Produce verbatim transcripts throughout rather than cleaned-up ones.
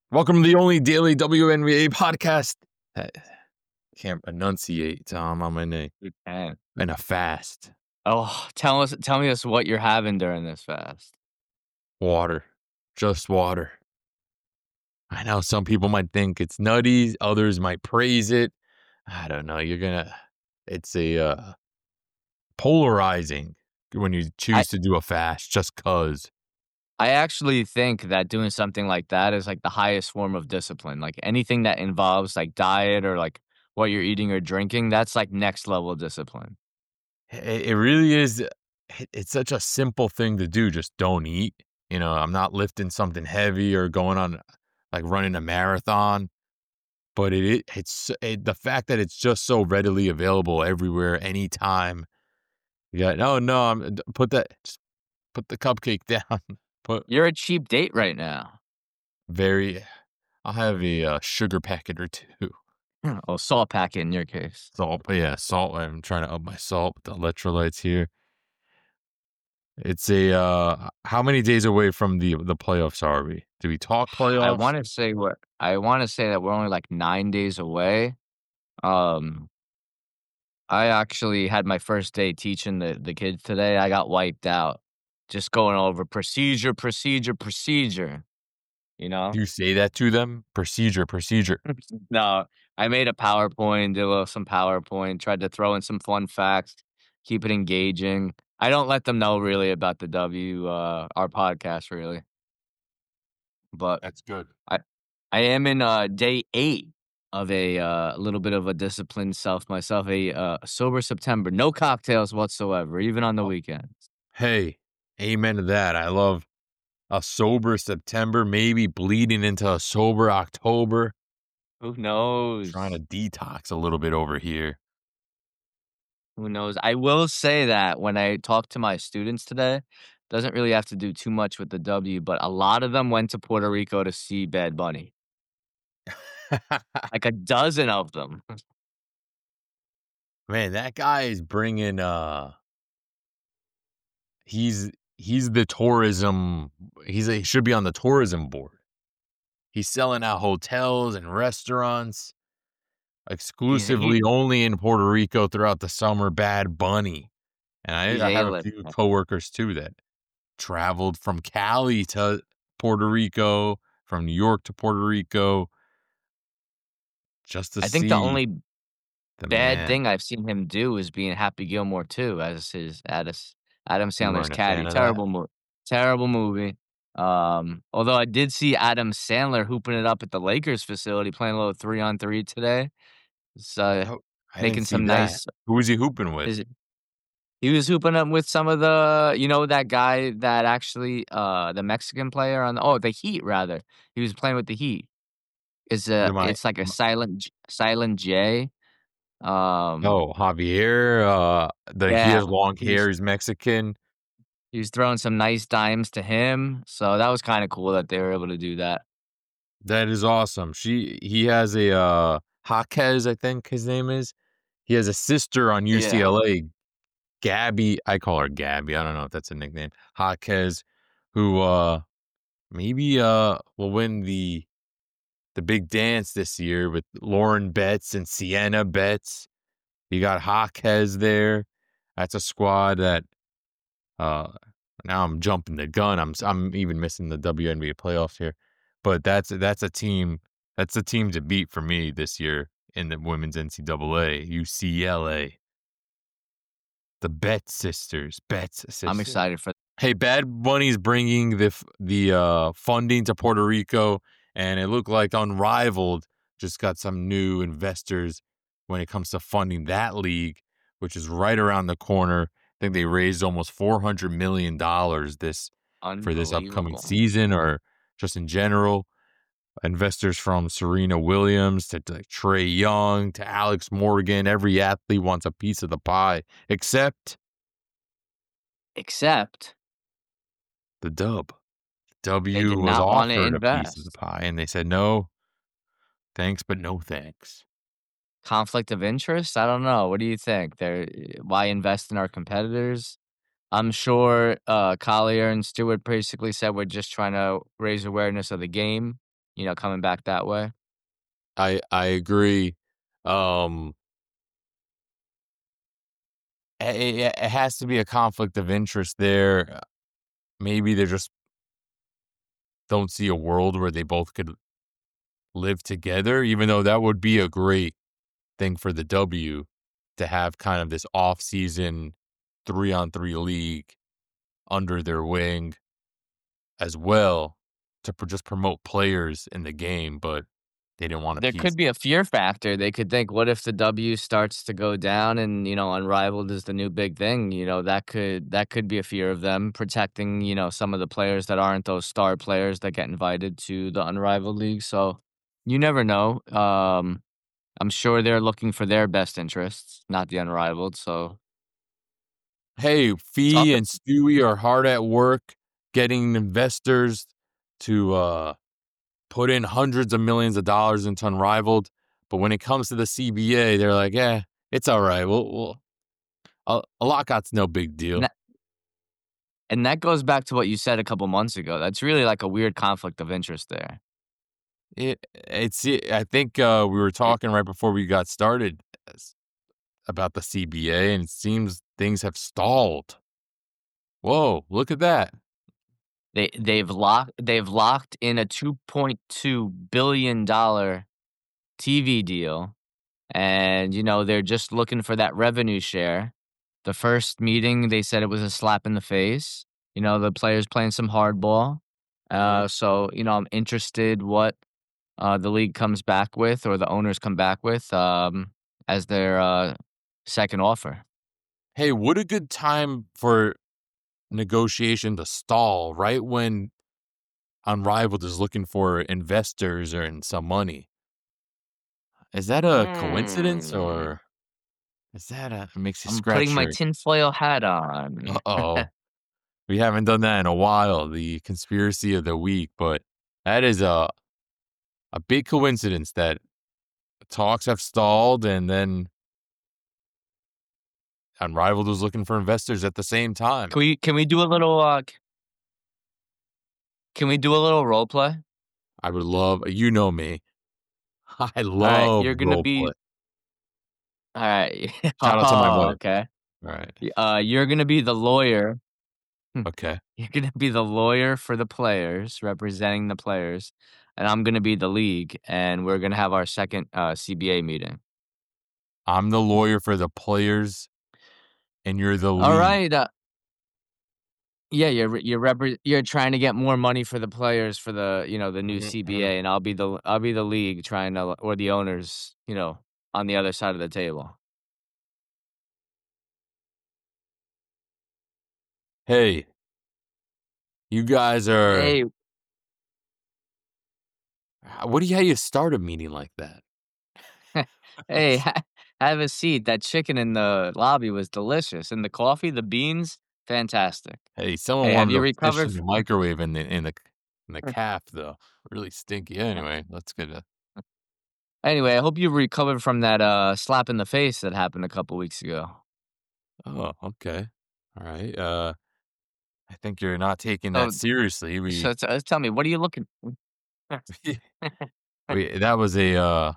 Welcome to the only daily W N B A podcast. I can't enunciate, Tom. I'm in a You can. in a fast. Oh, tell us, tell me us what you're having during this fast. Water, just water. I know some people might think it's nutty, others might praise it. I don't know. You're gonna. It's a uh, polarizing when you I choose to do a fast just cause. I actually think that doing something like that is like the highest form of discipline. Like anything that involves like diet or like what you're eating or drinking, that's like next level discipline. It, it really is. it- It's such a simple thing to do. Just don't eat. You know, I'm not lifting something heavy or going on like running a marathon. But it, it it's it, the fact that it's just so readily available everywhere, anytime. Yeah, no, no, I'm d- put that, just put the cupcake down. Put You're a cheap date right now. very. I'll have a uh, sugar packet or two. Hmm, Oh, salt packet in your case. Salt, but yeah, salt. I'm trying to up my salt with the electrolytes here. It's a. uh How many days away from the the playoffs are we? Do we talk I playoffs? want to say what I want to say that we're only like nine days away. Um, I actually had my first day teaching the the kids today. I got wiped out just going over procedure, procedure, procedure, you know? Do you say that to them? Procedure, procedure. No, I made a PowerPoint, did a little some PowerPoint, tried to throw in some fun facts, keep it engaging. I don't let them know really about the W, uh, our podcast really, but That's good. I I am in, uh, day eight of a, uh, little bit of a disciplined self myself, a, uh, sober September, no cocktails whatsoever, even on the Oh, weekends. hey, amen to that. I love a sober September, maybe bleeding into a sober October. Who Trying to knows? detox a little bit over here. Who knows? I will say that when I talked to my students today, doesn't really have to do too much with the W, but a lot of them went to Puerto Rico to see Bad Bunny. Like a dozen of them. Man, that guy is bringing. Uh, he's he's the tourism. He's a, he should be on the tourism board. He's selling out hotels and restaurants He's exclusively he only in Puerto Rico throughout the summer. Bad Bunny, and he's I, I have a A-list. few coworkers too that traveled from Cali to Puerto Rico, from New York to Puerto Rico, just to I think the see only the bad man. thing I've seen him do is being Happy Gilmore too, as his Addis Adam You Sandler's weren't a fan caddy. of that? Terrible mo terrible movie. Um, although I did see Adam Sandler hooping it up at the Lakers facility, playing a little three on three today. So, Oh, I didn't making see some that. nice Who was he hooping with? his He was hooping up with some of the you know, that guy that actually, uh, the Mexican player on the oh, the Heat rather. He was playing with the Heat. It's a Am I it's like a am silent J Silent J. Um, Oh, Javier, uh, the he yeah, has long he was hair, he's Mexican. he was throwing some nice dimes to him, so that was kinda cool that they were able to do that. That is awesome. She he has a, uh, Jaquez, I think his name is. He has a sister on Yeah. U C L A, Gabby. I call her Gabby, I don't know if that's a nickname. Jaquez, who, uh, maybe, uh, will win the the big dance this year with Lauren Betts and Sienna Betts. You got Jaquez there. That's a squad that, uh now I'm jumping the gun. I'm I'm even missing the W N B A playoffs here, but that's that's a team that's a team to beat for me this year in the women's N C double A. U C L A, the Betts sisters, Betts I'm sisters. excited for Hey, Bad Bunny's bringing the f- the uh, funding to Puerto Rico, and it looked like Unrivaled just got some new investors when it comes to funding that league, which is right around the corner. I think they raised almost four hundred million dollars this for this upcoming unbelievable. season, or just in general. Investors from Serena Williams to, to Trey Young to Alex Morgan. Every athlete wants a piece of the pie, except Except the Dub. they W did was not wanna offered a piece of the invest. pie, and they said, "No, thanks, but no thanks." Conflict of interest? I don't know. What do you think? They're why invest in our competitors? I'm sure, uh, Collier and Stewart basically said we're just trying to raise awareness of the game. you know, coming back that way. I I agree. Um, i it it has to be a conflict of interest there. Uh, maybe they just don't see a world where they both could live together, even though that would be a great thing for the W to have kind of this off-season three-on-three league under their wing as well to pr just promote players in the game, but they didn't want a There piece. could be a fear factor. They could think, what if the W starts to go down and, you know, Unrivaled is the new big thing? You know, that could that could be a fear of them protecting, you know, some of the players that aren't those star players that get invited to the Unrivaled League. So you never know. Um, I'm sure they're looking for their best interests, not the Unrivaled. So Hey, talk Fee and Stewie are hard at work getting investors to, uh, put in hundreds of millions of dollars into Unrivaled, but when it comes to the C B A, they're like, "Eh, it's alright. We'll we'll a a lockout's no big and deal." that, and that goes back to what you said a couple months ago. That's really like a weird conflict of interest there. It it's it I think, uh, we were talking right before we got started s about the C B A, and it seems things have stalled. Whoa, look at that. They they've locked they've locked in a two point two billion dollar T V deal, and, you know, they're just looking for that revenue share. The first meeting, they said it was a slap in the face. You know, the players playing some hardball. Mhm. Uh, so, you know, I'm interested what, uh, the league comes back with or the owners come back with, um, as their, uh, second offer. Hey, what a good time for negotiation to stall right when Unrivaled is looking for investors or and some money. Is that a coincidence Hmm. or is that a it makes you I'm putting scratch my your tinfoil hat on. uh-oh. We haven't done that in a while, the conspiracy of the week, but that is a a big coincidence that talks have stalled and then Unrivaled was looking for investors at the same time. Can we can we do a little, uh can we do a little role play? I would love you know me. I Alright, love you're gonna role be play. alright. Shout out to my Oh, wife. okay. Alright. Y uh, you're gonna be the lawyer. Hmm. Okay. You're gonna be the lawyer for the players, representing the players, and I'm gonna be the league, and we're gonna have our second, uh, C B A meeting. I'm the lawyer for the players and you're the lead. Alright, uh yeah, you're re you're repre you're trying to get more money for the players for the, you know, the new Mhm, mhm. C B A, and I'll be the I'll be the league trying to or the owners, you know, on the other side of the table. Hey, you guys are Hey h what do you how do you start a meeting like that? Hey, ha have a seat. That chicken in the lobby was delicious, and the coffee, the beans, fantastic. Hey, someone Hey, have warmed you up fish recovered in the f microwave in the in the in the calf, though. Really stinky. Anyway, let's get a Anyway, I hope you recovered from that, uh, slap in the face that happened a couple weeks ago. oh, okay. Alright, uh, I think you're not taking that So seriously. We so t uh, tell me, what are you looking we that was a, uh,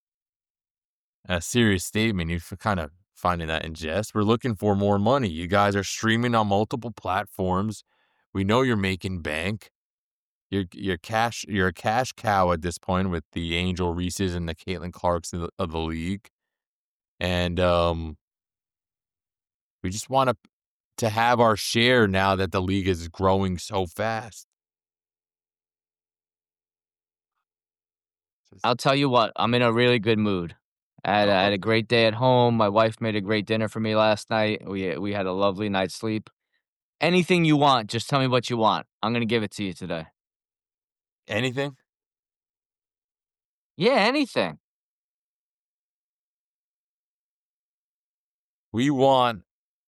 a serious statement. You're kinda finding that in jest. We're looking for more money. You guys are streaming on multiple platforms. We know you're making bank. You're you're cash you're a cash cow at this point with the Angel Reeses and the Caitlin Clarks of the of the league, and, um, we just wanna to have our share now that the league is growing so fast. Just I'll tell you what, I'm in a really good mood. I had oh, I had a okay. great day at home. My wife made a great dinner for me last night. We we had a lovely night's sleep. Anything you want, just tell me what you want. I'm gonna give it to you today. Anything? Yeah, anything. We want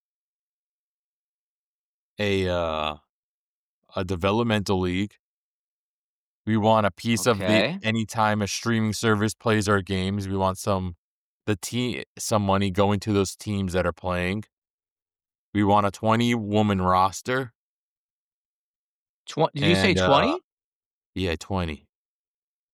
a, uh, a developmental league. We want a piece of the Okay. anytime a streaming service plays our games, we want some the team some money going to those teams that are playing. We want a twenty-woman roster Twen did you say and, uh twenty? yeah, twenty.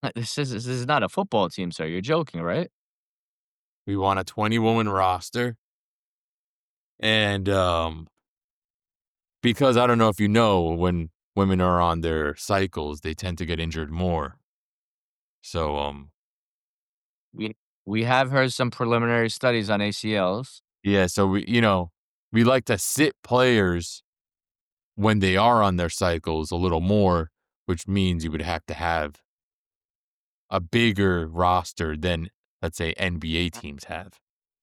Uh, this is this is not a football team, sir. You're joking, right? We want a twenty-woman roster. And, um because I don't know if you know, when women are on their cycles, they tend to get injured more. So, um We we have heard some preliminary studies on A C Ls. yeah, so we you know, we like to sit players when they are on their cycles a little more, which means you would have to have a bigger roster than, let's say, N B A teams have.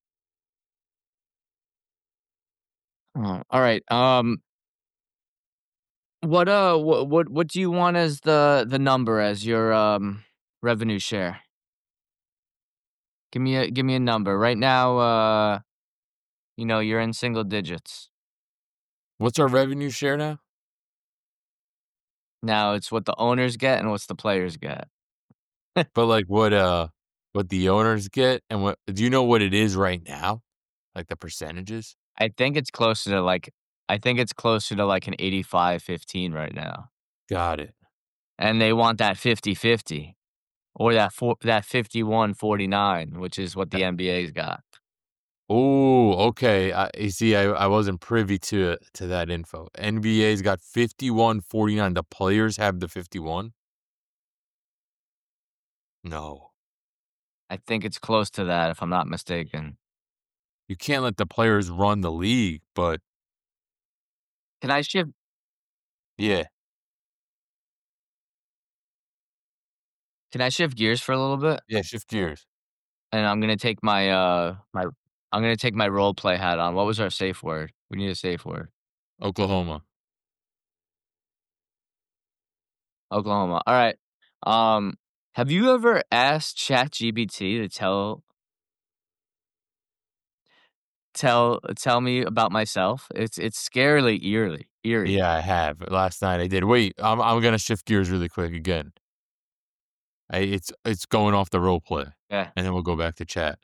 Oh, alright, um what, uh, what what what do you want as the the number as your, um, revenue share? Give me a give me a number. Right now, uh, you know, you're in single digits. What's our revenue share now? Now it's what the owners get and what's the players get. But, like, what, uh, what the owners get and what do you know what it is right now? Like, the percentages? I think it's closer to, like I think it's closer to, like, an eighty-five fifteen right now. Got it. And they want that fifty fifty or that four that fifty-one forty-nine, which is what Uh the N B A's got. Ooh, okay, I you see, I I wasn't privy to to that info. N B A's got fifty-one forty-nine. The players have the fifty-one? No. I think it's close to that, if I'm not mistaken. You can't let the players run the league, but Can I shift yeah. can I shift gears for a little bit? Yeah, shift gears. And I'm gonna take my, uh, my I'm gonna take my role play hat on. What was our safe word? We need a safe word. Oklahoma. Oklahoma. Alright. Um, have you ever asked ChatGPT to tell tell tell me about myself? It's it's scarily eerily eerie. Yeah, I have. Last night I did. Wait, I'm I'm gonna shift gears really quick again. I it's it's going off the role play, Yeah. and then we'll go back to chat.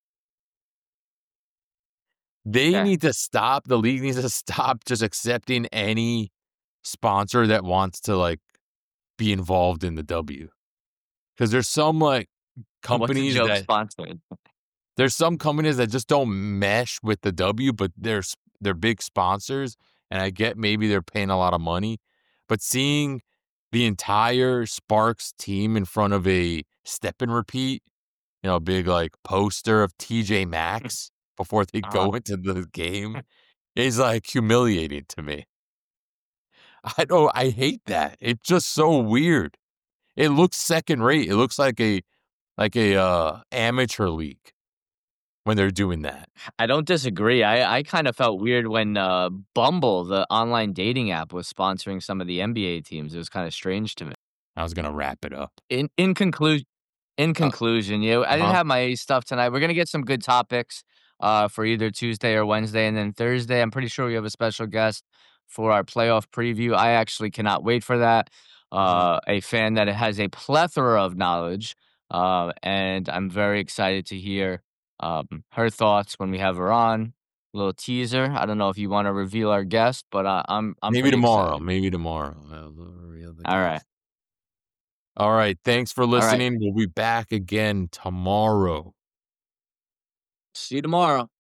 They Yeah. need to stop the league needs to stop just accepting any sponsor that wants to, like, be involved in the W. 'Cause there's some, like, What's a companies joke that sponsored? there's some companies that just don't mesh with the W, but they're s they're big sponsors, and I get maybe they're paying a lot of money, but seeing the entire Sparks team in front of a step and repeat, you know, a big, like, poster of T.J. Maxx before they Uh-huh. go into the game is, like, humiliating to me. I don't I hate that. It's just so weird. It looks second rate. It looks like a like a, uh, amateur league when they're doing that. I don't disagree. I I kinda felt weird when, uh, Bumble, the online dating app, was sponsoring some of the N B A teams. It was kinda strange to me. I was gonna wrap it up. In in conclu in Uh conclusion, you know, I didn't uh-huh. have my stuff tonight. We're gonna get some good topics, uh, for either Tuesday or Wednesday, and then Thursday, I'm pretty sure we have a special guest for our playoff preview. I actually cannot wait for that. Mhm. Uh, a fan that has a plethora of knowledge, uh, and I'm very excited to hear, um, her thoughts when we have her on. Little teaser. I don't know if you wanna reveal our guest, but, uh, I'm I'm Maybe pretty tomorrow, excited. maybe tomorrow. I'll reveal the Alright. guest. Alright, thanks for Alright. listening. We'll be back again tomorrow. See you tomorrow.